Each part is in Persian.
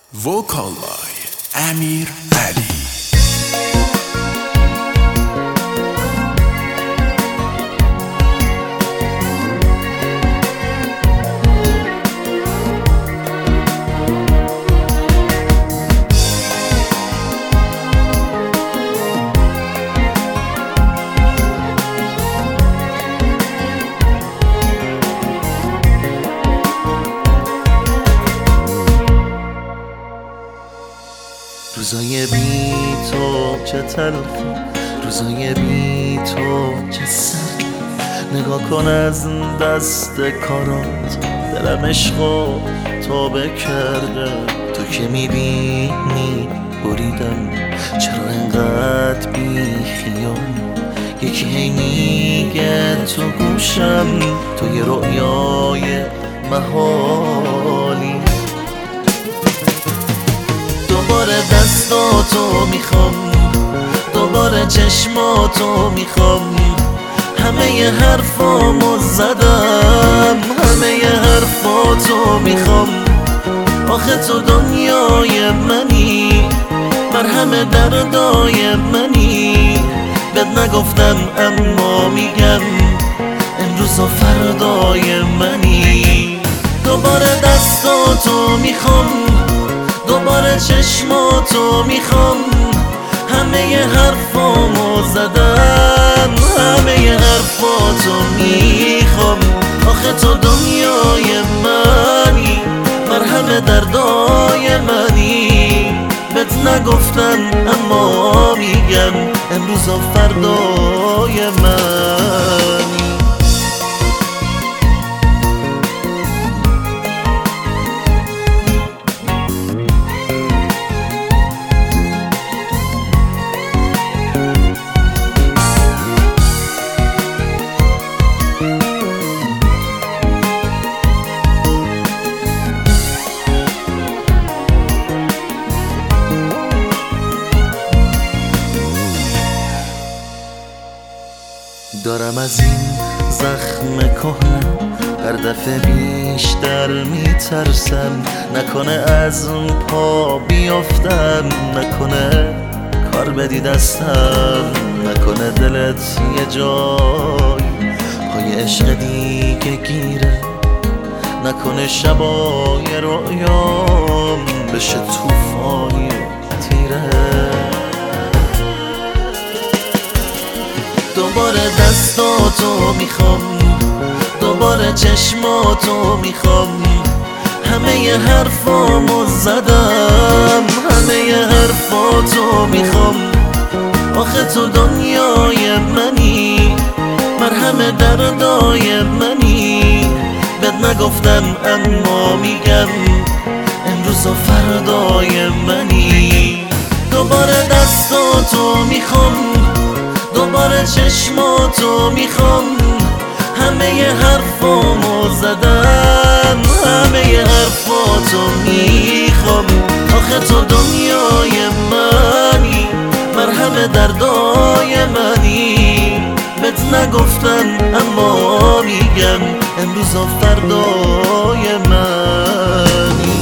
Vocal by Amir Ali. روزای بی تو چه تلخی، روزای بی تو چه سخت. نگاه کن از دست کارات، دلم عشقو توبه کرده. تو که میبینی بریدم، چرا انقدر بی خیال؟ یکی هی میگه تو گوشم تو یه رؤیای محالی. دوباره دستاتو میخوام، دوباره چشماتو میخوام. همه حرفامو زدم، همه حرفاتو میخوام. آخه تو دنیای منی، مرهم دردای منی. بد نگفتم اما میگم، امروز و فردای منی. دوباره دستاتو میخوام، دوباره چشماتو میخوام. همه حرفامو زدم، همه حرفاتو میخوام. آخه تو دنیای منی، مرهم دردای منی. بهت نگفتم اما میگم، امروز و فردای منی. دارم از این زخم کهنه هر دفعه بیشتر میترسم. نکنه از اون پا بیافتم، نکنه کار بدی دستم، نکنه دلت یه جای پای عشق دیگه گیره. نکنه شبای رویام بشه توفانی و تیره. دوباره دستاتو میخوام، دوباره چشماتو میخوام. همه حرفامو زدم، همه حرفاتو میخوام. آخه تو دنیای منی، مرهم دردای منی. بد نگفتم اما میگم، امروز و فردای منی. دوباره دستاتو میخوام، دوباره چشماتو میخوام. همه حرفامو زدم، همه حرفاتو میخوام. آخه تو دنیای منی، مرهم دردای منی. بهت نگفتم اما میگم، امروز و فردای منی.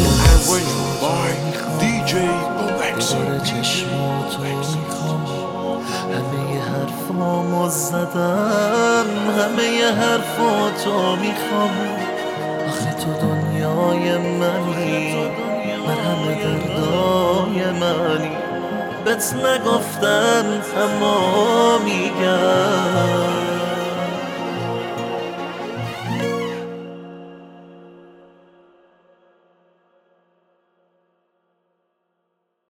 دوباره چشماتو میخوام، همه حرفامو زدم، همه حرفاتو میخوام. آخه تو دنیای منی، مرهم دردای منی. بهت نگفتم اما میگم.